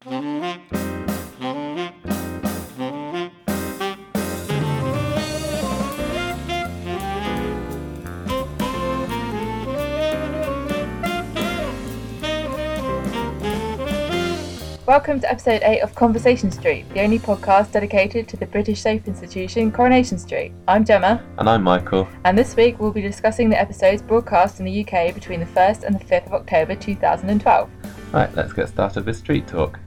Welcome to episode 8 of Conversation Street, the only podcast dedicated to the British soap institution Coronation Street. I'm Gemma. And I'm Michael. And this week we'll be discussing the episodes broadcast in the UK between the 1st and the 5th of October 2012. Right, let's get started with Street Talk.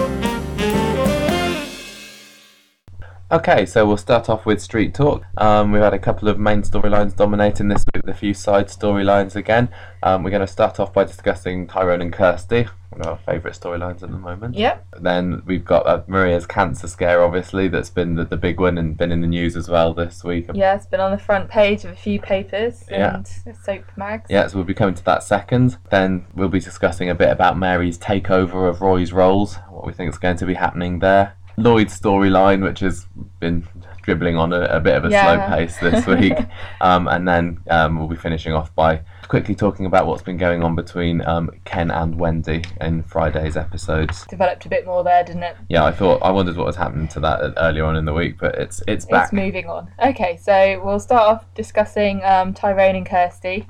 Okay, so we'll start off with Street Talk. We've had a couple of main storylines dominating this week with a few side storylines again. We're going to start off by discussing Tyrone and Kirsty, one of our favourite storylines at the moment. Yep. Then we've got Maria's cancer scare, obviously, that's been the big one and been in the news as well this week. Yeah, it's been on the front page of a few papers and soap mags. Yeah, so we'll be coming to that second. Then we'll be discussing a bit about Mary's takeover of Roy's roles, what we think is going to be happening there. Lloyd's storyline, which has been dribbling on a bit of a slow pace this week. And then we'll be finishing off by quickly talking about what's been going on between Ken and Wendy in Friday's episodes. Developed a bit more there, didn't it? Yeah, I wondered what was happening to that earlier on in the week, but it's back. It's moving on. Okay, so we'll start off discussing Tyrone and Kirsty.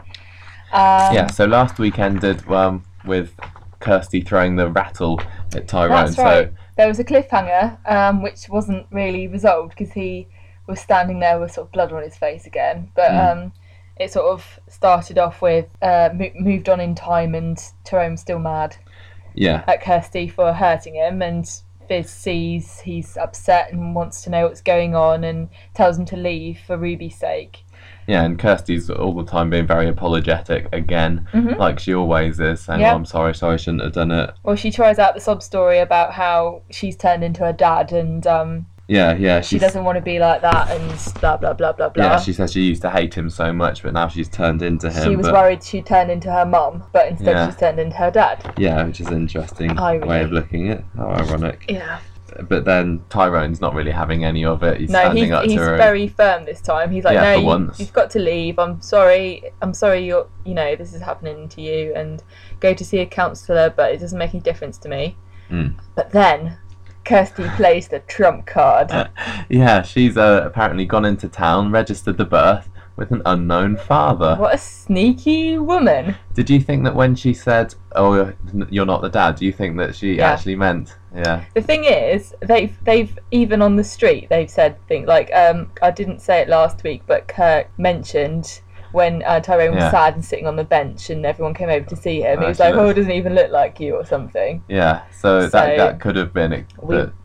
So last week ended with Kirsty throwing the rattle at Tyrone. That's right. There was a cliffhanger, which wasn't really resolved because he was standing there with sort of blood on his face again. But it sort of started off with moved on in time, and Tyrone's still mad at Kirsty for hurting him, and Fizz sees he's upset and wants to know what's going on and tells him to leave for Ruby's sake. Yeah, and Kirsty's all the time being very apologetic again, like she always is, saying, "Oh, I'm sorry, I shouldn't have done it." Well, she tries out the sob story about how she's turned into her dad, and she doesn't want to be like that, and blah blah blah blah blah. Yeah, she says she used to hate him so much, but now she's turned into him. She was worried she'd turned into her mum, but instead she's turned into her dad. Yeah, which is an interesting way of looking at it. How ironic. Yeah. But then Tyrone's not really having any of it. He's standing up to her. He's very firm this time. He's like, no, you've got to leave. I'm sorry. This is happening to you, and go to see a counsellor, but it doesn't make any difference to me. But then Kirsty plays the trump card. She's apparently gone into town, registered the birth with an unknown father. What a sneaky woman. Did you think that when she said, "Oh, you're not the dad," do you think that she actually meant? Yeah. The thing is, they've even on the street they've said things like I didn't say it last week, but Kirk mentioned when Tyrone was sad and sitting on the bench and everyone came over to see him, he was like, "Oh, it doesn't even look like you," or something. Yeah. So that could have been it.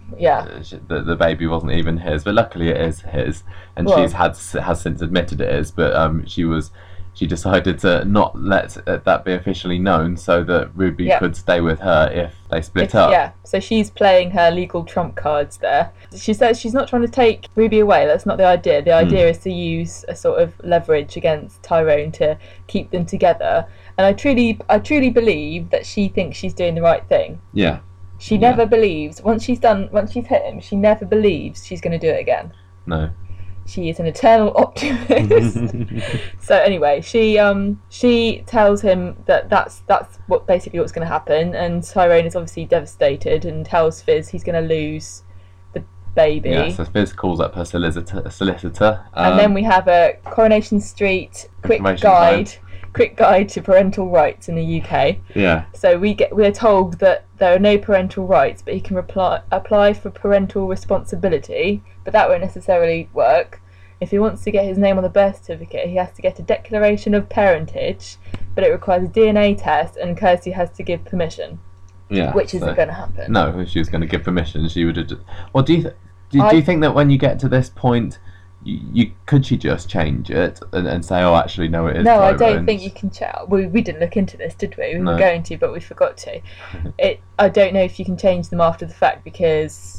The baby wasn't even his, but luckily it is his, and has since admitted it is. But she decided to not let that be officially known, so that Ruby could stay with her if they split up. Yeah, so she's playing her legal trump cards there. She says she's not trying to take Ruby away. That's not the idea. The idea is to use a sort of leverage against Tyrone to keep them together. And I truly believe that she thinks she's doing the right thing. Yeah. She never believes, once she's hit him, she never believes she's going to do it again. No. She is an eternal optimist. So anyway, she tells him that's basically what's going to happen, and Tyrone is obviously devastated and tells Fizz he's going to lose the baby. Yeah, so Fizz calls up her solicitor. And then we have a Coronation Street quick guide to parental rights in the UK. Yeah. So we're told that there are no parental rights, but he can apply for parental responsibility, but that won't necessarily work. If he wants to get his name on the birth certificate, he has to get a declaration of parentage, but it requires a DNA test, and Kirsty has to give permission. Yeah. Which isn't going to happen. No, if she was going to give permission, she would have. Well, do you think that when you get to this point, could she just change it and say, "Oh, actually, no, it is"? No, I don't think you can change. We didn't look into this, did we? We were going to, but we forgot to. I don't know if you can change them after the fact, because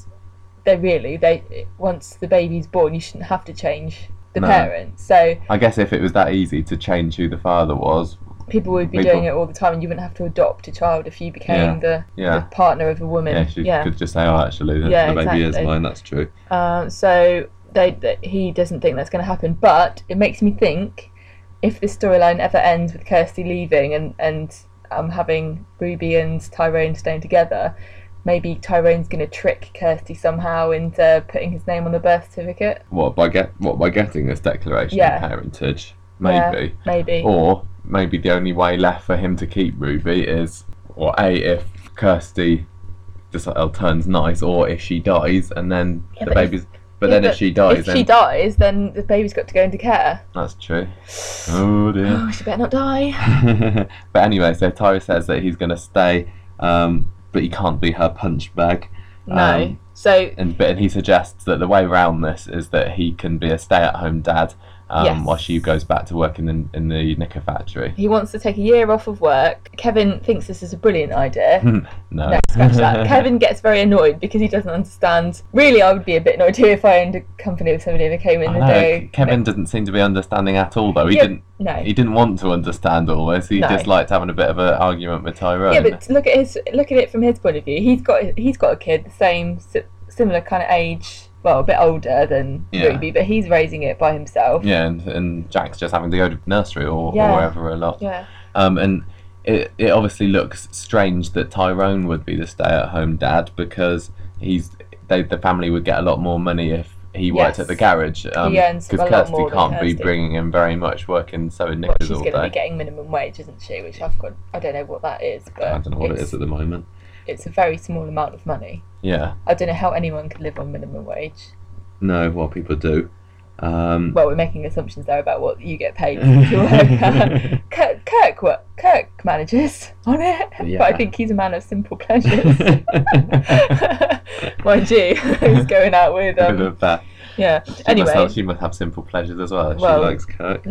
once the baby's born, you shouldn't have to change the parents. So I guess if it was that easy to change who the father was, people would be doing it all the time, and you wouldn't have to adopt a child if you became the partner of a woman. Yeah, she could just say, "Oh, actually, the baby is mine." That's true. So he doesn't think that's going to happen, but it makes me think, if this storyline ever ends with Kirsty leaving and having Ruby and Tyrone staying together, maybe Tyrone's going to trick Kirsty somehow into putting his name on the birth certificate. What, by getting this declaration of parentage? Maybe. Yeah, maybe. Or maybe the only way left for him to keep Ruby is, or if Kirsty just turns nice, or if she dies, and then the baby's. If she dies, then the baby's got to go into care. That's true. Oh dear. Oh, she better not die. But anyway, so Tyra says that he's going to stay, but he can't be her punch bag. No. And he suggests that the way around this is that he can be a stay-at-home dad while she goes back to work in the knicker factory. He wants to take a year off of work. Kevin thinks this is a brilliant idea. No, scratch that. Kevin gets very annoyed because he doesn't understand. Really, I would be a bit annoyed too if I owned a company with somebody that came in and go. Kevin doesn't seem to be understanding at all, though. He didn't want to understand all this. He just liked having a bit of an argument with Tyrone. Yeah, but look at it from his point of view. He's got a kid the same similar kind of age. Well, a bit older than Ruby, but he's raising it by himself. Yeah, and Jack's just having to go to nursery or wherever a lot. Yeah. And it obviously looks strange that Tyrone would be the stay-at-home dad, because the family would get a lot more money if he worked at the garage. Because Kirsty can't be bringing in very much working sewing knickers all day. She's going to be getting minimum wage, isn't she? Which I don't know what that is, but I don't know what it is at the moment. It's a very small amount of money. Yeah. I don't know how anyone can live on minimum wage. No, well, people do. Well, we're making assumptions there about what you get paid to work. Kirk manages on it, but I think he's a man of simple pleasures. Mind you, he's going out with. Yeah. Anyway, she must have simple pleasures as well. She likes Kirk.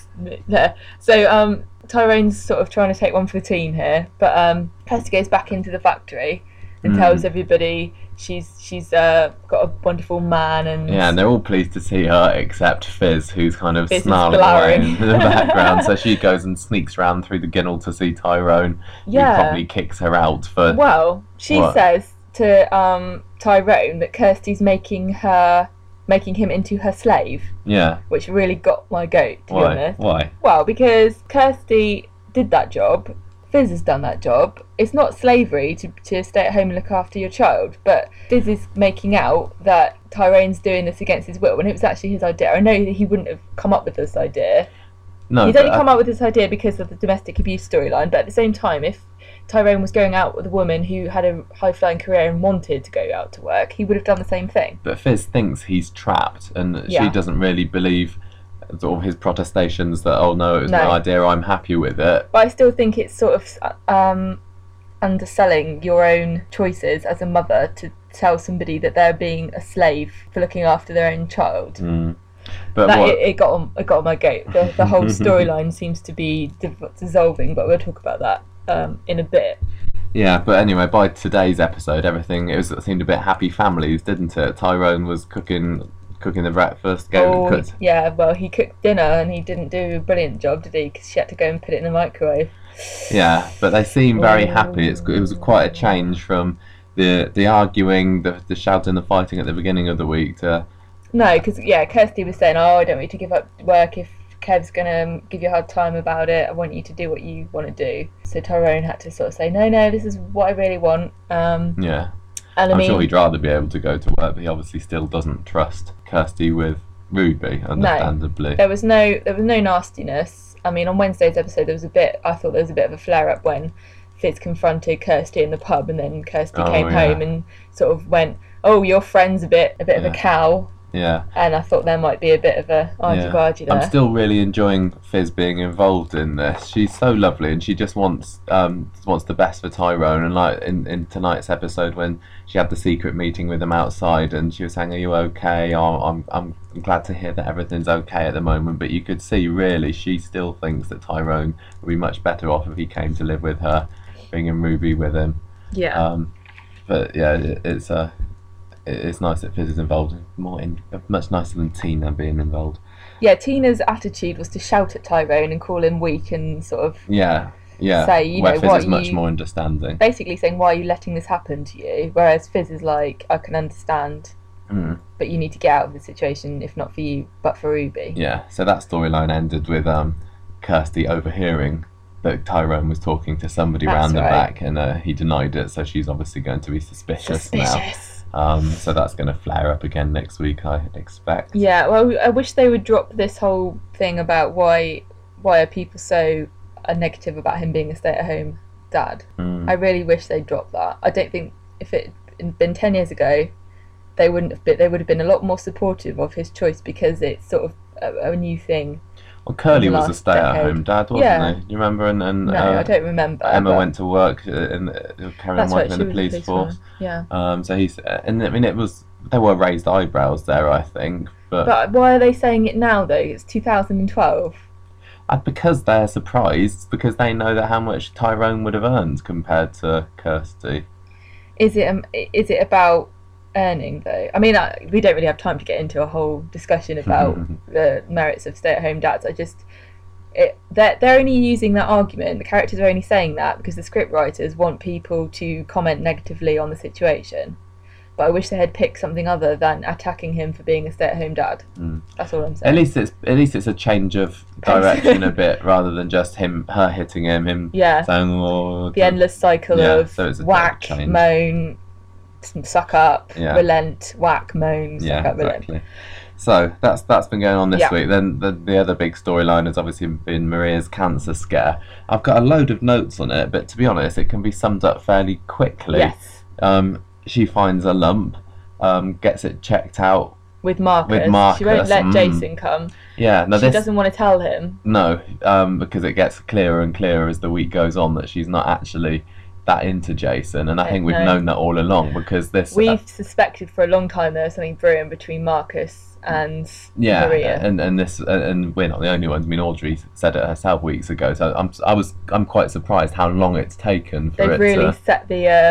So Tyrone's sort of trying to take one for the team here, but Kirsty goes back into the factory and tells everybody she's got a wonderful man, and they're all pleased to see her except Fizz, who's kind of snarling away in the background. So she goes and sneaks round through the ginnel to see Tyrone, who probably kicks her out for. Well, she says to Tyrone that Kirsty's making him into her slave. Yeah. Which really got my goat, to be honest. Why? Well, because Kirsty did that job. Fizz has done that job. It's not slavery to stay at home and look after your child, but Fizz is making out that Tyrone's doing this against his will when it was actually his idea. I know that he wouldn't have come up with this idea. No, he's only come up with this idea because of the domestic abuse storyline, but at the same time, if Tyrone was going out with a woman who had a high-flying career and wanted to go out to work, he would have done the same thing. But Fizz thinks he's trapped, and she doesn't really believe sort of his protestations that, oh no, it was my idea, I'm happy with it. But I still think it's sort of underselling your own choices as a mother to tell somebody that they're being a slave for looking after their own child. But it got on my goat. The whole storyline seems to be dissolving, but we'll talk about that in a bit. Yeah, but anyway, by today's episode, it seemed a bit happy families, didn't it? Tyrone was cooking the breakfast. Well, he cooked dinner and he didn't do a brilliant job, did he? Because she had to go and put it in the microwave. Yeah, but they seem very happy. It was quite a change from the arguing, the shouting, the fighting at the beginning of the week to... No, because Kirsty was saying, I don't want you to give up work if Kev's going to give you a hard time about it. I want you to do what you want to do. So Tyrone had to sort of say, no, this is what I really want. And I'm sure he'd rather be able to go to work, but he obviously still doesn't trust Kirsty with Ruby, understandably. No, there was no nastiness. I mean, on Wednesday's episode, I thought there was a bit of a flare-up when Fizz confronted Kirsty in the pub, and then Kirsty came home and sort of went, oh, your friend's a bit of a cow. Yeah. And I thought there might be a bit of a argy-bargy there. I'm still really enjoying Fizz being involved in this. She's so lovely, and she just wants the best for Tyrone. And like in tonight's episode, when she had the secret meeting with him outside, and she was saying, "Are you okay? I'm glad to hear that everything's okay at the moment." But you could see really she still thinks that Tyrone would be much better off if he came to live with her, bringing Ruby with him. Yeah. But yeah, it's nice that Fizz is involved. Much nicer than Tina being involved. Yeah, Tina's attitude was to shout at Tyrone and call him weak and sort of say, where Fizz is much more understanding. Basically saying, why are you letting this happen to you? Whereas Fizz is like, I can understand, but you need to get out of the situation, if not for you, but for Ruby. Yeah, so that storyline ended with Kirsty overhearing that Tyrone was talking to somebody That's round the right. back, and he denied it. So she's obviously going to be suspicious now. So that's going to flare up again next week, I expect. Yeah, well, I wish they would drop this whole thing about why are people so negative about him being a stay-at-home dad. I really wish they'd drop that. I don't think if it had been 10 years ago, they would have been a lot more supportive of his choice, because it's sort of a new thing. Well, Curly in the was a last stay-at-home dad, wasn't he? Do you remember? And No, I don't remember. Emma but went to work and carried on working in the police force. Yeah. So he's, and I mean, there were raised eyebrows there, I think, But why are they saying it now though? It's 2012. Because they're surprised, because they know that how much Tyrone would have earned compared to Kirsty. Is it about earning though? I mean, we don't really have time to get into a whole discussion about the merits of stay-at-home dads. They're only using that argument. The characters are only saying that because the script writers want people to comment negatively on the situation. But I wish they had picked something other than attacking him for being a stay-at-home dad. That's all I'm saying. At least it's a change of direction a bit, rather than just her hitting him saying, "Oh." The endless cycle of so it's a whack, change. moan, suck up, relent, whack, moan, suck up, relent. Exactly. So that's been going on this week. Then the other big storyline has obviously been Maria's cancer scare. I've got a load of notes on it, but to be honest, it can be summed up fairly quickly. Yes. She finds a lump, gets it checked out with Marcus. She won't let Jason come. Yeah, no, she doesn't want to tell him. No, because it gets clearer and clearer as the week goes on that she's not actually that into Jason, and I think we've known that all along, because we've suspected for a long time there was something brewing between Marcus and Maria. and we're not the only ones. I mean, Audrey said it herself weeks ago. So I'm quite surprised how long it's taken for They've really set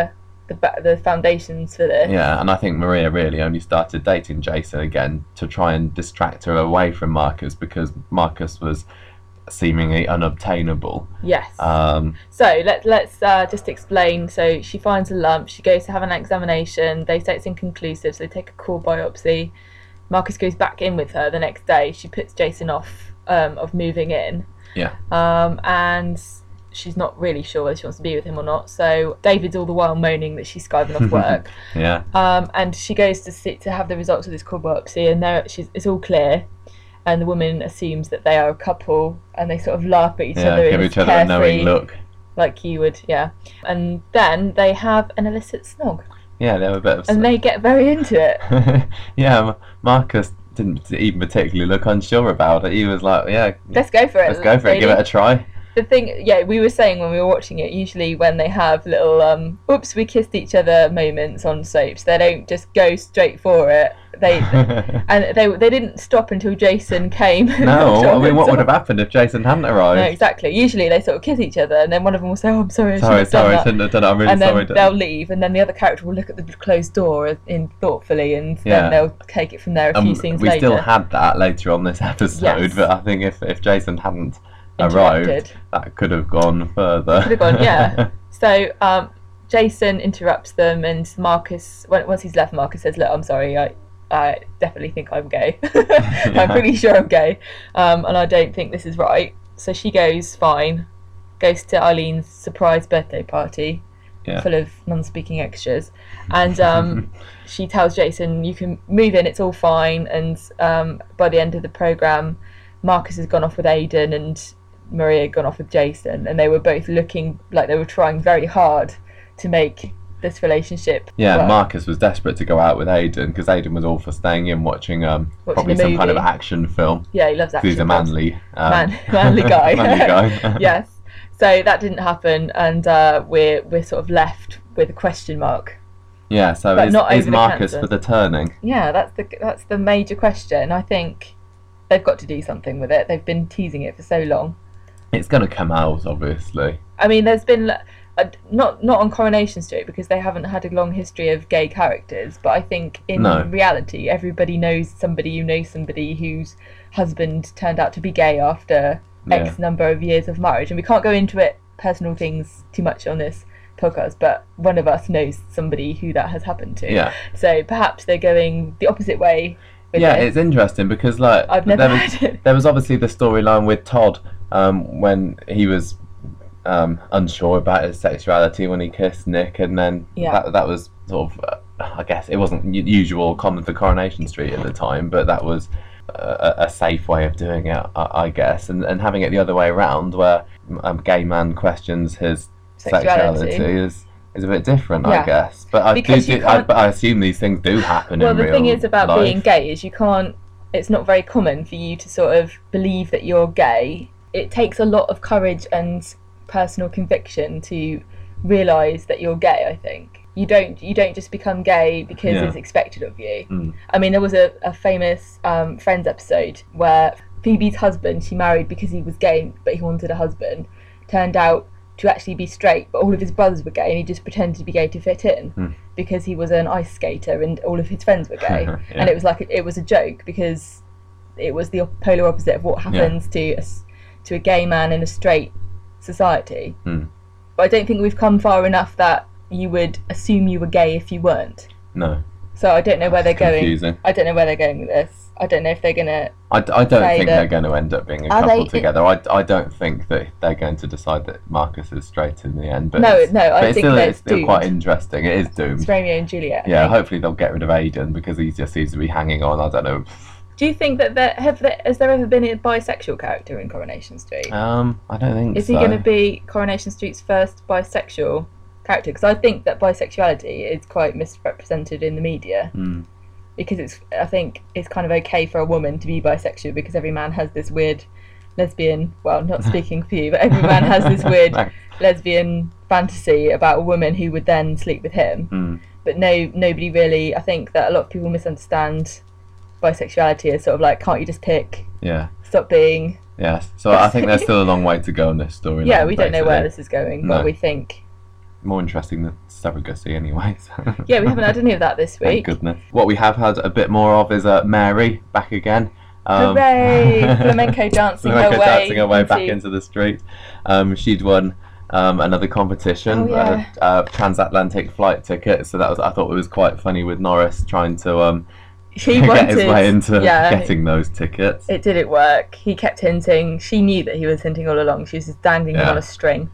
the foundations for this. Yeah, and I think Maria really only started dating Jason again to try and distract her away from Marcus, because Marcus was seemingly unobtainable. Yes. So let's just explain. So she finds a lump. She goes to have an examination. They say it's inconclusive, so they take a core biopsy. Marcus goes back in with her the next day. She puts Jason off of moving in. Yeah. And she's not really sure whether she wants to be with him or not. So David's all the while moaning that she's skiving off work. Yeah. And she goes to have the results of this core biopsy, and it's all clear. And the woman assumes that they are a couple, and they sort of laugh at each other. Give each other a knowing look. Like you would, yeah. And then they have an illicit snog. Yeah, they have a bit of... And they get very into it. Yeah, Marcus didn't even particularly look unsure about it. He was like, yeah... Let's go for it. Let's go for it, give it a try. The thing, we were saying when we were watching it, usually when they have little oops, we kissed each other moments on soaps, they don't just go straight for it. They didn't stop until Jason came. No, I mean, what would have happened if Jason hadn't arrived? No, exactly. Usually they sort of kiss each other, and then one of them will say, "Oh, I'm sorry, I shouldn't have done it. I'm really sorry." And then they'll leave, and then the other character will look at the closed door thoughtfully, and then they'll take it from there a few scenes later. We still had that later on this episode, but I think if Jason hadn't arrived, that could have gone further. Could have gone, yeah. So Jason interrupts them, and Marcus, once he's left, Marcus says, "Look, I'm sorry, I definitely think I'm gay. I'm pretty sure I'm gay, and I don't think this is right." So she goes to Eileen's surprise birthday party, full of non-speaking extras, and she tells Jason, "You can move in, it's all fine." And by the end of the programme, Marcus has gone off with Aidan, and Maria had gone off with Jason, and they were both looking like they were trying very hard to make this relationship work. Marcus was desperate to go out with Aidan, because Aidan was all for staying in watching probably some kind of action film. Yeah, he loves action. He's a manly manly guy. Manly guy. Yes. So that didn't happen, and we're sort of left with a question mark. Yeah. So is Marcus for the turning? Yeah, that's the major question. I think they've got to do something with it. They've been teasing it for so long. It's going to come out, obviously. I mean, there's been not on Coronation Street, because they haven't had a long history of gay characters, but I think in reality everybody knows somebody who knows somebody whose husband turned out to be gay after X number of years of marriage, and we can't go into personal things too much on this podcast, but one of us knows somebody who that has happened to. Yeah. So perhaps they're going the opposite way with this. It's interesting, because I've never heard it. There was obviously the storyline with Todd when he was unsure about his sexuality when he kissed Nick, and then that was sort of, I guess it wasn't usual common for Coronation Street at the time, but that was a safe way of doing it, I guess, and having it the other way around, where a gay man questions his sexuality is a bit different, I guess. But I assume these things do happen. Well, in the real thing is about life. being gay is you can't. It's not very common for you to sort of believe that you're gay. It takes a lot of courage and personal conviction to realise that you're gay. I think you don't just become gay because it's expected of you. I mean, there was a famous Friends episode where Phoebe's husband, she married because he was gay but he wanted a husband, turned out to actually be straight, but all of his brothers were gay and he just pretended to be gay to fit in because he was an ice skater and all of his friends were gay. And it was like it was a joke because it was the polar opposite of what happens to a gay man in a straight society. But I don't think we've come far enough that you would assume you were gay if you weren't. No. So I don't know where they're confusing. going. I don't know where they're going with this. I don't know if they're gonna. I don't think they're going to end up being a couple together. I don't think that they're going to decide that Marcus is straight in the end. But I think it's still quite interesting. It is doomed. It's Romeo and Juliet. Yeah, hopefully they'll get rid of Aidan because he just seems to be hanging on. I don't know. Do you think that has there ever been a bisexual character in Coronation Street? I don't think so. Is he going to be Coronation Street's first bisexual character? Because I think that bisexuality is quite misrepresented in the media. Because I think it's kind of okay for a woman to be bisexual because every man has this weird lesbian, well, not speaking for you, but every man has this weird lesbian fantasy about a woman who would then sleep with him. But nobody really, I think that a lot of people misunderstand bisexuality as sort of like, can't you just pick? Yeah. Stop being. Yes. So I think there's still a long way to go in this story. Yeah, we don't know where this is going, but we think. More interesting than surrogacy anyways. Yeah, we haven't had any of that this week. Thank goodness. What we have had a bit more of is Mary back again. Hooray! Flamenco dancing her way back into the street. She'd won another competition, transatlantic flight ticket. So I thought it was quite funny with Norris trying to get his way into getting those tickets. It didn't work. He kept hinting. She knew that he was hinting all along. She was just dangling him on a string.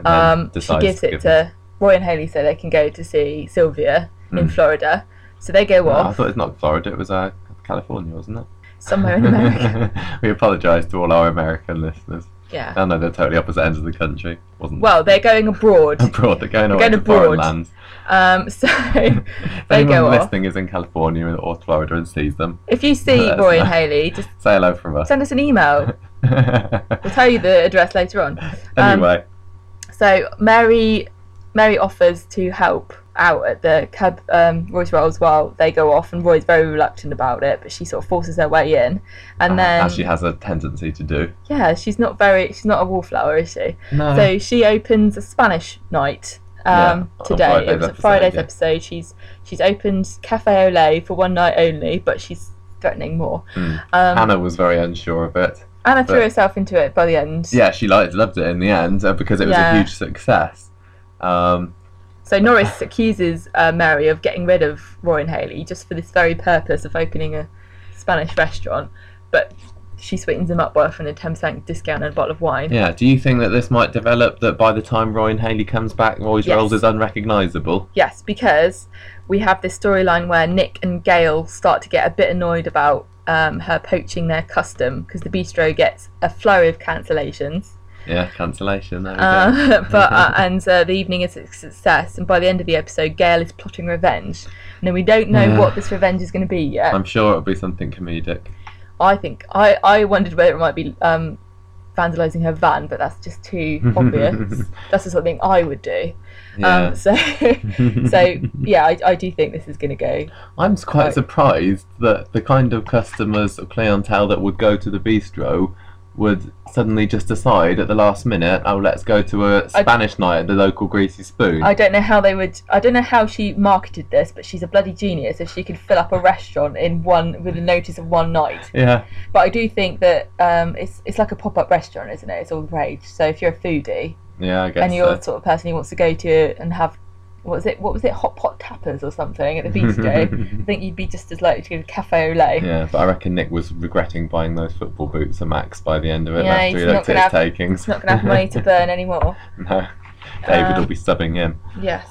She gives it to Roy and Hayley so they can go to see Sylvia in Florida. So they go off. I thought it was not Florida, it was California, wasn't it? Somewhere in America. We apologise to all our American listeners. Yeah. I know they're totally opposite ends of the country. Well, they're going abroad. They're going away to foreign lands. So they go off. Listening is in California or Florida and sees them. If you see Roy and Hayley, just say hello from us. Send us an email. We'll tell you the address later on. Anyway. So Mary offers to help out at the cab Roy's Rolls while they go off, and Roy's very reluctant about it, but she sort of forces her way in, and then as she has a tendency to do. Yeah, she's not a wallflower, is she? No. So she opens a Spanish night today. It was a Friday's episode. She's opened Cafe Olé for one night only, but she's threatening more. Hannah was very unsure of it. Anna threw herself into it by the end. Yeah, she loved it in the end because it was a huge success. So Norris accuses Mary of getting rid of Roy and Hayley just for this very purpose of opening a Spanish restaurant, but she sweetens him up by offering a 10% discount and a bottle of wine. Yeah, do you think that this might develop that by the time Roy and Hayley comes back, Roy's Rolls is unrecognisable? Yes, because we have this storyline where Nick and Gail start to get a bit annoyed about her poaching their custom because the bistro gets a flurry of cancellations. Yeah, cancellation. There we go. And the evening is a success, and by the end of the episode, Gail is plotting revenge. Now we don't know what this revenge is going to be yet. I'm sure it'll be something comedic. I think I wondered whether it might be vandalising her van, but that's just too obvious. That's the sort of thing I would do. Yeah. So yeah, I do think this is going to go. I'm quite surprised that the kind of customers or clientele that would go to the bistro would suddenly just decide at the last minute, oh, let's go to a Spanish night at the local Greasy Spoon. I don't know how they would. I don't know how she marketed this, but she's a bloody genius if she could fill up a restaurant with a notice of one night. Yeah. But I do think that it's like a pop-up restaurant, isn't it? It's all the rage. So if you're a foodie, yeah, I guess, and you're the sort of person who wants to go to and have what was it, hot pot tappers or something at the bistro, I think you'd be just as likely to go to cafe au lait. Yeah, but I reckon Nick was regretting buying those football boots at Max by the end of it. Yeah, after he looked at his takings. He's not going to have money to burn anymore. No, David will be stubbing him. Yes.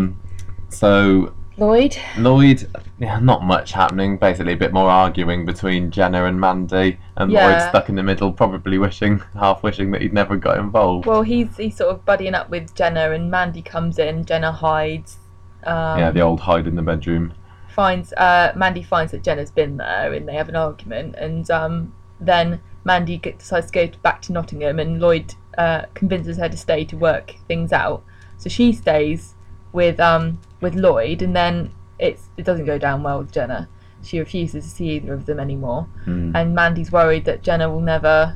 So Lloyd, yeah, not much happening. Basically, a bit more arguing between Jenna and Mandy, and Lloyd stuck in the middle, probably half wishing that he'd never got involved. Well, he's sort of buddying up with Jenna, and Mandy comes in. Jenna hides. The old hide in the bedroom. Mandy finds that Jenna's been there, and they have an argument, and then Mandy decides to go back to Nottingham, and Lloyd convinces her to stay to work things out. So she stays with Lloyd, and then it doesn't go down well with Jenna. She refuses to see either of them anymore, and Mandy's worried that Jenna will never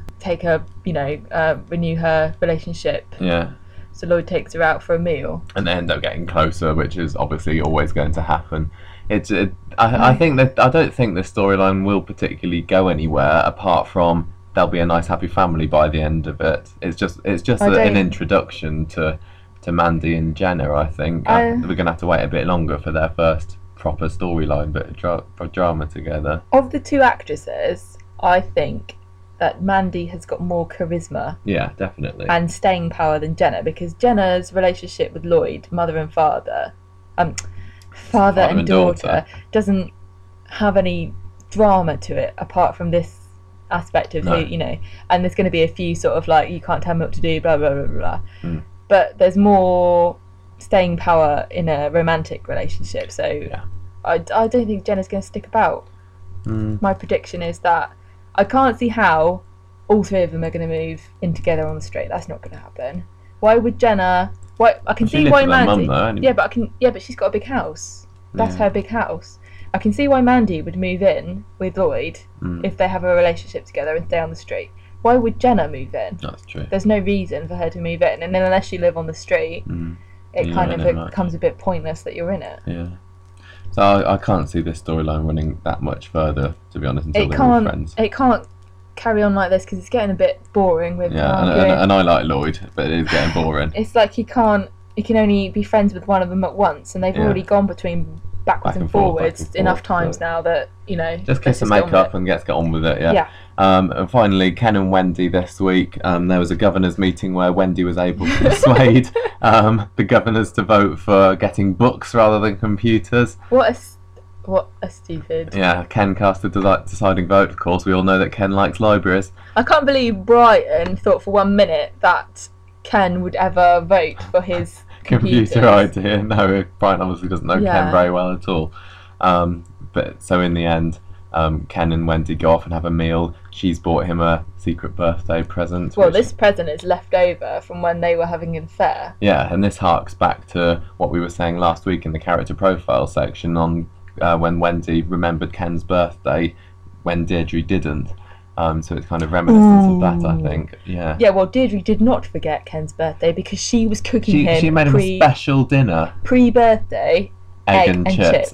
renew her relationship. Yeah. So Lloyd takes her out for a meal, and they end up getting closer, which is obviously always going to happen. I don't think the storyline will particularly go anywhere apart from they'll be a nice happy family by the end of it. It's just an introduction to Mandy and Jenna. I think we're going to have to wait a bit longer for their first proper storyline bit of drama together. Of the two actresses, I think that Mandy has got more charisma. Yeah, definitely. And staying power than Jenna, because Jenna's relationship with Lloyd, mother and father, father and daughter, doesn't have any drama to it apart from this aspect of and there's going to be a few sort of like, you can't tell me what to do, blah blah blah blah. But there's more staying power in a romantic relationship, so yeah. I don't think Jenna's going to stick about. My prediction is that I can't see how all three of them are going to move in together on the street. That's not going to happen. Why would Jenna? Why I can see why Mandy. But she's got a big house. That's her big house. I can see why Mandy would move in with Lloyd if they have a relationship together and stay on the street. Why would Jenna move in? That's true. There's no reason for her to move in, and then unless you live on the street, it kind of becomes a bit pointless that you're in it. Yeah. So I can't see this storyline running that much further, to be honest, until they're all friends. It can't carry on like this because it's getting a bit boring with and I like Lloyd, but it is getting boring. It's like he can only be friends with one of them at once, and they've already gone between backwards and forwards enough times now that just kiss and make up and get on with it. And finally, Ken and Wendy this week. There was a governors meeting where Wendy was able to persuade the governors to vote for getting books rather than computers. What a stupid. Yeah, Ken cast the deciding vote. Of course, we all know that Ken likes libraries. I can't believe Brian thought for 1 minute that Ken would ever vote for his computer idea. No, Brian obviously doesn't know Ken very well at all. But so in the end, Ken and Wendy go off and have a meal. She's bought him a secret birthday present. Well, this present is left over from when they were having an affair. Yeah, and this harks back to what we were saying last week in the character profile section on when Wendy remembered Ken's birthday when Deirdre didn't. So it's kind of reminiscent of that, I think. Yeah. Yeah, well, Deirdre did not forget Ken's birthday because she was cooking him. She made him a special dinner. Pre-birthday, egg and chips.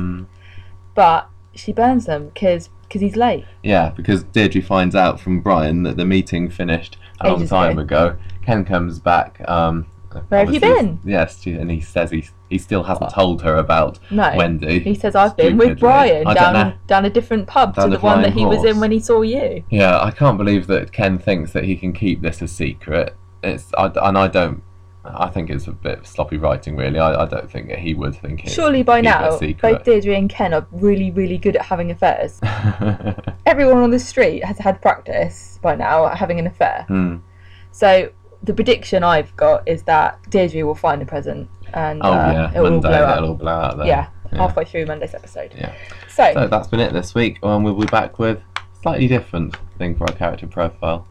But she burns them because he's late. Yeah, because Deirdre finds out from Brian that the meeting finished a long time ago. Ken comes back. Where have you been? Yes, and he says he still hasn't told her about Wendy. He says, I've been with Brian down a different pub to the one that he was in when he saw you. Yeah, I can't believe that Ken thinks that he can keep this a secret. I think it's a bit sloppy writing, really. I don't think that he would think it. Surely by now, both Deirdre and Ken are really, really good at having affairs. Everyone on the street has had practice by now at having an affair. So the prediction I've got is that Deirdre will find the present and it will all blow out there. Yeah, halfway through Monday's episode. Yeah. So that's been it this week. We'll be back with a slightly different thing for our character profile.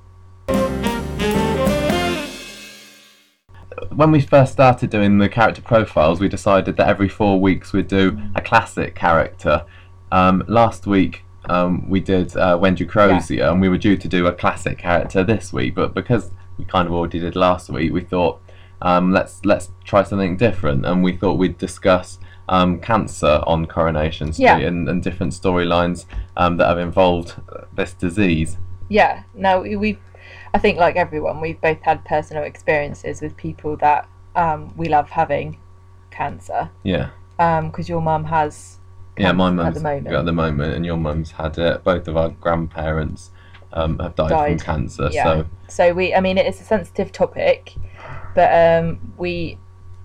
When we first started doing the character profiles, we decided that every 4 weeks we'd do a classic character. Last week we did Wendy Crozier, and we were due to do a classic character this week, but because we kind of already did last week, we thought let's try something different, and we thought we'd discuss cancer on Coronation Street and different storylines that have involved this disease. Yeah, now I think, like everyone, we've both had personal experiences with people that we love having cancer. Yeah. Because your mum has cancer My mum's at the moment, and your mum's had it. Both of our grandparents have died from cancer. Yeah. So it is a sensitive topic, but we,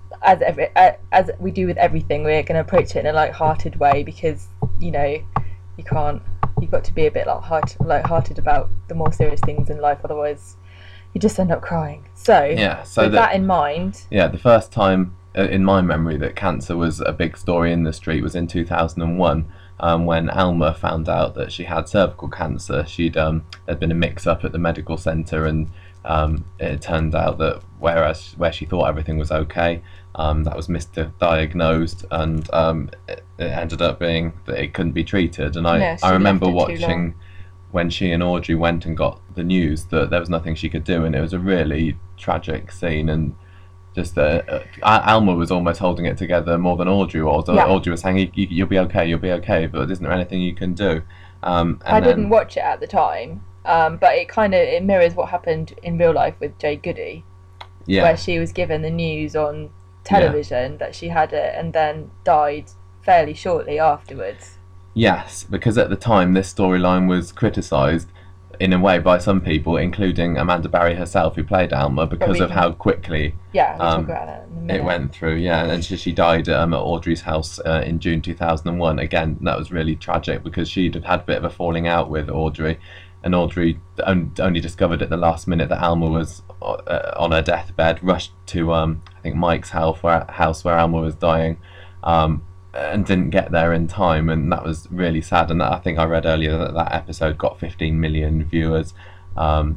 as we do with everything, we're going to approach it in a light-hearted way, because you've got to be a bit light-hearted about the more serious things in life, otherwise you just end up crying. So with that in mind, the first time in my memory that cancer was a big story in the street was in 2001, when Alma found out that she had cervical cancer. There'd been a mix-up at the medical centre, and it turned out that where she thought everything was okay, that was misdiagnosed, and it ended up being that it couldn't be treated. And I remember watching when she and Audrey went and got the news that there was nothing she could do, and it was a really tragic scene. And just Alma was almost holding it together more than Audrey was. Yeah. Audrey was saying, you'll be okay, but isn't there anything you can do? I didn't watch it at the time, but it mirrors what happened in real life with Jade Goody, where she was given the news on television that she had it, and then died fairly shortly afterwards. Yes, because at the time this storyline was criticised in a way by some people, including Amanda Barry herself, who played Alma, because of how quickly we'll talk about that in a minute. It went through. And she died at Audrey's house in June 2001. Again, that was really tragic, because she'd had a bit of a falling out with Audrey, and Audrey only discovered at the last minute that Alma was on her deathbed, rushed to I think Mike's house where Alma was dying, and didn't get there in time, and that was really sad. And I think I read earlier that episode got 15 million viewers, so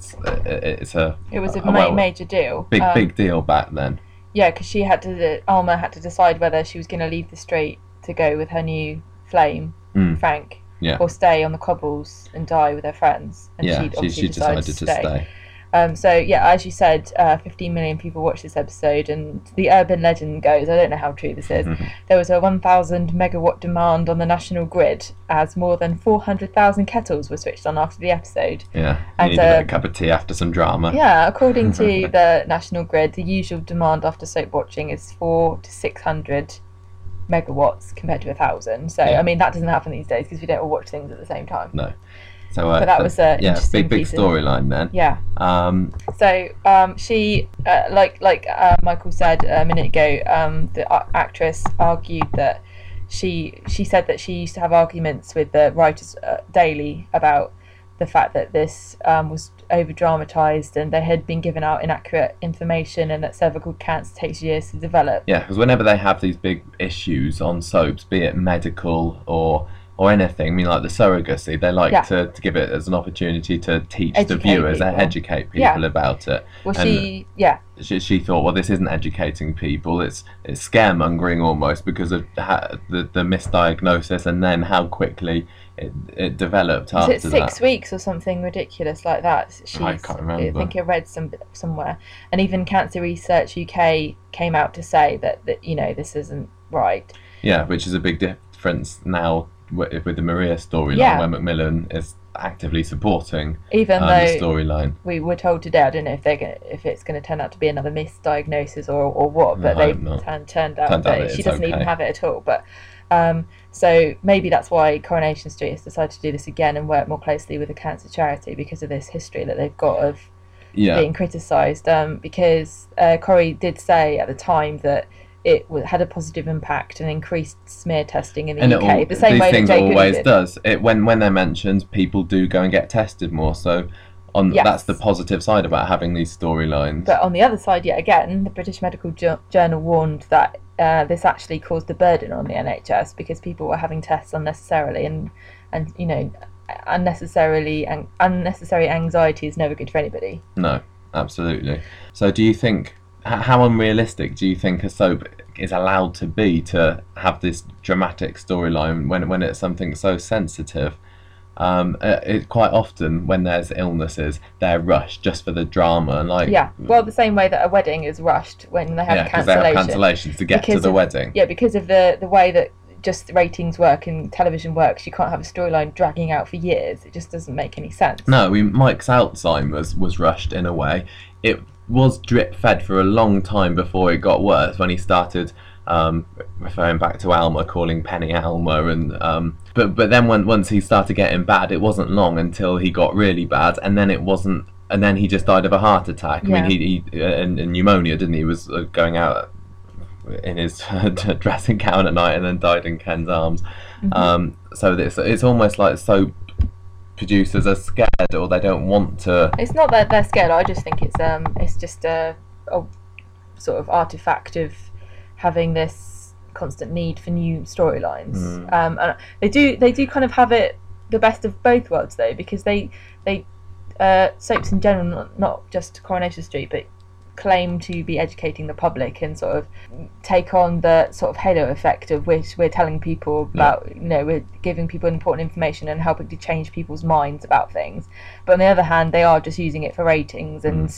it was a major deal, big deal back then. Yeah, because Alma had to decide whether she was going to leave the street to go with her new flame, Frank, or stay on the cobbles and die with her friends. And she decided to stay. As you said, 15 million people watched this episode, and the urban legend goes, I don't know how true this is, there was a 1,000 megawatt demand on the national grid, as more than 400,000 kettles were switched on after the episode. Yeah, you needed a cup of tea after some drama. Yeah, according to the national grid, the usual demand after soap watching is 400 to 600 megawatts compared to 1,000. So, that doesn't happen these days, because we don't all watch things at the same time. No. So, but that was a interesting big storyline then. Yeah. She, like Michael said a minute ago, the actress argued that she said that she used to have arguments with the writers daily about the fact that this was over dramatised, and they had been given out inaccurate information, and that cervical cancer takes years to develop. Yeah, because whenever they have these big issues on soaps, be it medical or anything, like the surrogacy, they like to give it as an opportunity to teach the viewers and educate people about it. Well, she thought, well, this isn't educating people, it's scaremongering almost, because of the misdiagnosis, and then how quickly it developed after that. Is it 6 weeks or something ridiculous like that? I can't remember. I think I read somewhere, and even Cancer Research UK came out to say that this isn't right. Yeah, which is a big difference now with the Maria storyline, where Macmillan is actively supporting even though the storyline. We were told today, I don't know if it's going to turn out to be another misdiagnosis or what, but they turned out that she doesn't even have it at all. But so maybe that's why Coronation Street has decided to do this again and work more closely with the cancer charity, because of this history that they've got of being criticised. Because Corrie did say at the time that it had a positive impact and increased smear testing in the UK. The same way that Jade always does. When they're mentioned, people do go and get tested more. So that's the positive side about having these storylines. But on the other side, yet again, the British Medical Journal warned that this actually caused a burden on the NHS, because people were having tests unnecessarily, and unnecessary anxiety is never good for anybody. No, absolutely. So do you think, how unrealistic do you think a soap is allowed to be to have this dramatic storyline when it's something so sensitive? It quite often, when there's illnesses, they're rushed just for the drama, and the same way that a wedding is rushed when they have cancellation. They have cancellations to get to the wedding. Yeah, because of the way that just ratings work and television works, you can't have a storyline dragging out for years. It just doesn't make any sense. No, Mike's Alzheimer's was rushed in a way. It was drip fed for a long time before it got worse, when he started referring back to Alma, calling Penny Alma, and but then once he started getting bad, it wasn't long until he got really bad, and then it wasn't, and then he just died of a heart attack. Yeah. I mean, he and pneumonia, didn't he? He was going out in his dressing gown at night and then died in Ken's arms. So it's almost like soap producers are scared, or they don't want to. It's not that they're scared. I just think it's just a sort of artifact of having this constant need for new storylines. And they do kind of have it the best of both worlds though, because they soaps in general, not just Coronation Street, but claim to be educating the public and sort of take on the sort of halo effect of which we're telling people about. We're giving people important information and helping to change people's minds about things, but on the other hand they are just using it for ratings. And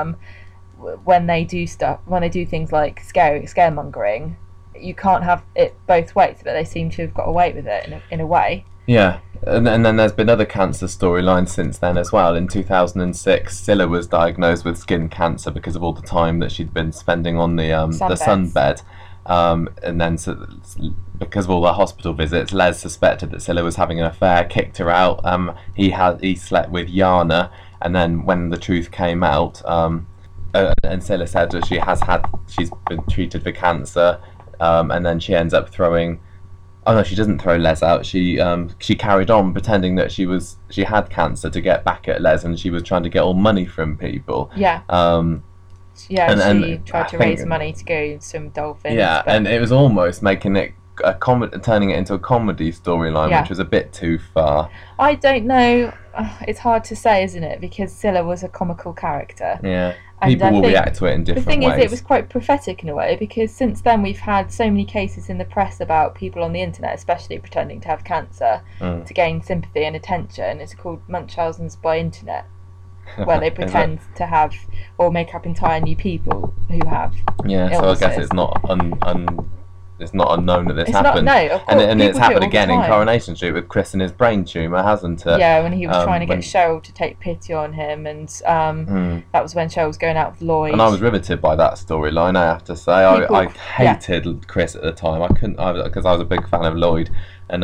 when they do things like scaremongering, you can't have it both ways, but they seem to have got away with it in a way. Yeah, and then there's been other cancer storylines since then as well. In 2006, Scylla was diagnosed with skin cancer because of all the time that she'd been spending on the sunbed. And then because of all the hospital visits, Les suspected that Scylla was having an affair, kicked her out. He slept with Yana, and then when the truth came out, and Scylla said that she's been treated for cancer, and then she ends up throwing. Oh no, she doesn't throw Les out. She carried on pretending that she had cancer to get back at Les, and she was trying to get all money from people. Yeah. And she tried to raise money to go swim with dolphins. Yeah, and it was almost making it turning it into a comedy storyline, which was a bit too far. I don't know. It's hard to say, isn't it? Because Scylla was a comical character. Yeah. People will react to it in different ways. The thing is, it was quite prophetic in a way, because since then we've had so many cases in the press about people on the internet, especially pretending to have cancer to gain sympathy and attention. It's called Munchausen's by internet, where they pretend to have or make up entire new people who have. Yeah, illnesses. So I guess it's not it's not unknown that this happened. No, of course. And it's happened again in Coronation Street with Chris and his brain tumour, hasn't it? Yeah, when he was trying to get Cheryl to take pity on him, and that was when Cheryl was going out with Lloyd. And I was riveted by that storyline, I have to say. I hated Chris at the time. Because I was a big fan of Lloyd, and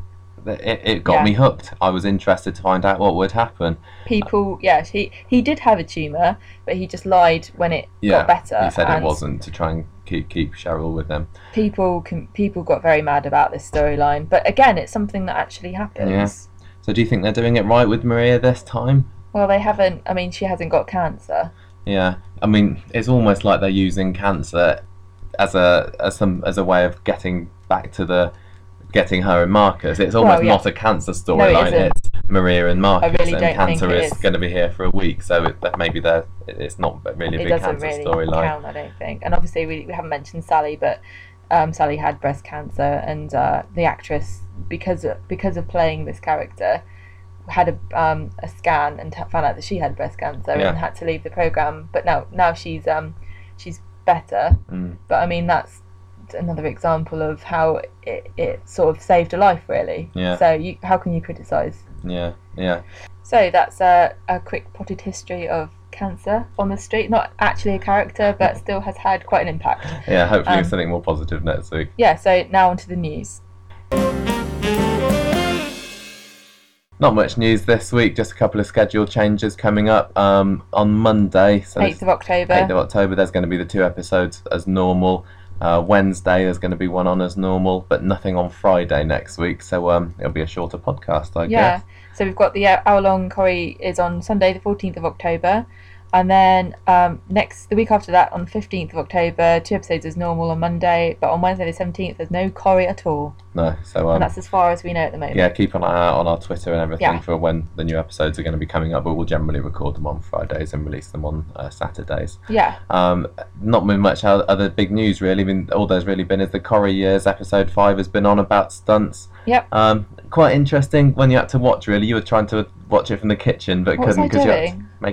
it got me hooked. I was interested to find out what would happen. He did have a tumour, but he just lied when it got better. He said it wasn't, to try and keep Cheryl with them. People got very mad about this storyline, but again, it's something that actually happens. Yeah. So do you think they're doing it right with Maria this time? Well, they haven't. I mean, she hasn't got cancer. Yeah. I mean, it's almost like they're using cancer as a way of getting back to getting her and Marcus. It's almost not a cancer storyline. It's Maria and Marcus, really and cancer is going to be here for a week. So maybe it's not really a big cancer storyline. It doesn't really count, I don't think. And obviously we haven't mentioned Sally, but Sally had breast cancer, and the actress, because of playing this character, had a scan and found out that she had breast cancer and had to leave the programme. But now she's better. But I mean, that's another example of how it sort of saved a life, really. Yeah. So how can you criticise? Yeah. So that's a quick potted history of cancer on the street. Not actually a character, but still has had quite an impact. Yeah, hopefully something more positive next week. Yeah, so now on to the news. Not much news this week, just a couple of schedule changes coming up. On Monday, so 8th of October. 8th of October, there's going to be the 2 episodes as normal. Wednesday there's going to be one on as normal, but nothing on Friday next week, so it'll be a shorter podcast, I guess. So we've got the hour-long Corrie is on Sunday the 14th of October, and then the week after that, on the 15th of October, 2 episodes as normal on Monday, but on Wednesday the 17th there's no Corrie at all. No, so and that's as far as we know at the moment. Yeah, keep an eye out on our Twitter and everything for when the new episodes are going to be coming up, but we'll generally record them on Fridays and release them on Saturdays. Yeah. Not much other big news really. I mean, all there's really been is the Corrie Years episode 5 has been on about stunts. Yep. Quite interesting when you had to watch. Really, you were trying to watch it from the kitchen, but couldn't because you're making the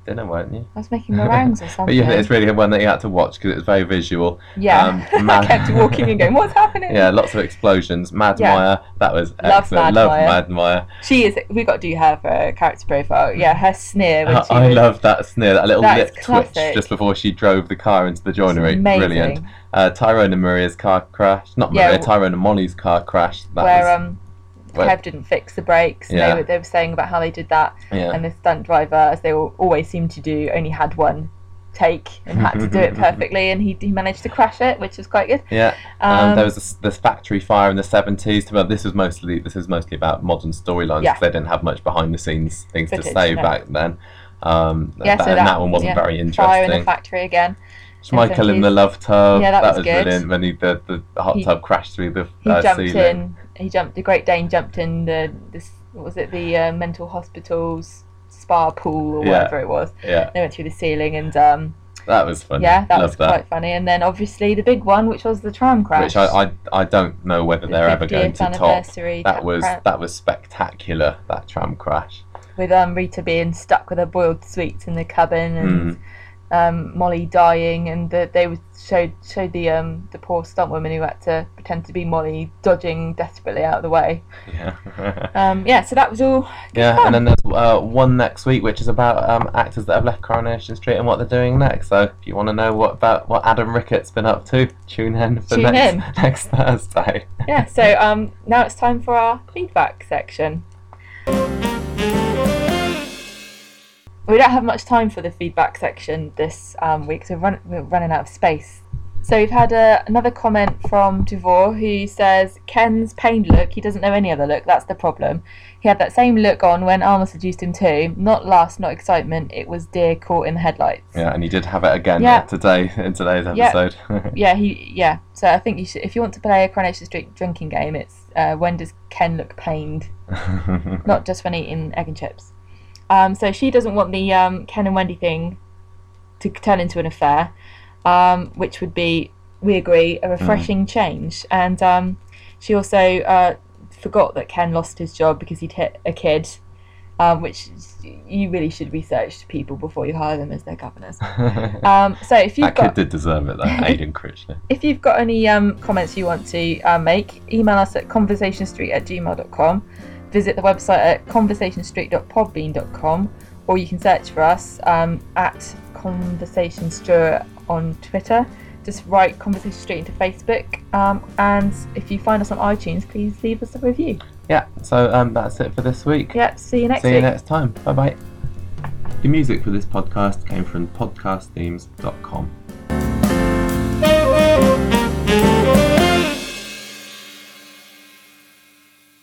dinner, weren't you? I was making meringues or something. But yeah, it's really one that you had to watch because it was very visual. Yeah, I kept walking and going, what's happening? Yeah, lots of explosions. Mad Maya, that was excellent. Love Mad Maya. She is. We've got to do her for a character profile. Yeah, her sneer. When I love that sneer, that little lip classic. twitch just before she drove the car into the joinery. Amazing. Brilliant. Tyrone and Maria's car crash. Not Maria, Tyrone and Molly's car crash. Where Kev didn't fix the brakes. Yeah. They were saying about how they did that, and the stunt driver, as they always seem to do, only had one take and had to do it perfectly, and he managed to crash it, which was quite good. Yeah. There was this factory fire in the 70s. Well, this is mostly about modern storylines because they didn't have much behind the scenes things to say back then. That one wasn't very interesting. Fire in the factory again. Schmeichel in the love tub. Yeah, that was good. Brilliant when the hot tub crashed through the ceiling. The Great Dane jumped in the mental hospital's spa pool or whatever it was. Yeah. They went through the ceiling and that was funny. Yeah, that was quite funny. And then obviously the big one, which was the tram crash. Which I don't know whether they're ever going to top. That was spectacular, that tram crash. With Rita being stuck with her boiled sweets in the cabin and Molly dying, and they showed the poor stunt woman who had to pretend to be Molly dodging desperately out of the way. Yeah. So that was all good And fun. then there's one next week which is about actors that have left Coronation Street and what they're doing next. So if you want to know what Adam Rickett's been up to, tune in for next Thursday. Yeah. So now it's time for our feedback section. We don't have much time for the feedback section this week, so we're running out of space. So we've had another comment from Devore who says, Ken's pained look, he doesn't know any other look, that's the problem. He had that same look on when Alma seduced him too. Not lust, not excitement, it was deer caught in the headlights. Yeah, and he did have it again today in today's episode. So I think you should, if you want to play a Coronation Street drinking game, it's when does Ken look pained? Not just when eating egg and chips. So she doesn't want the Ken and Wendy thing to turn into an affair, which would be, we agree, a refreshing change. And she also forgot that Ken lost his job because he'd hit a kid, which you really should research people before you hire them as their governors. So if you've kid did deserve it though, Aidan Critchley. If you've got any comments you want to make, email us at conversationstreet@gmail.com. Visit the website at conversationstreet.podbean.com, or you can search for us at Conversation Street on Twitter. Just write Conversation Street into Facebook, and if you find us on iTunes, please leave us a review. Yeah, so that's it for this week. Yeah, see you next week. See you next time. Bye bye. The music for this podcast came from podcastthemes.com.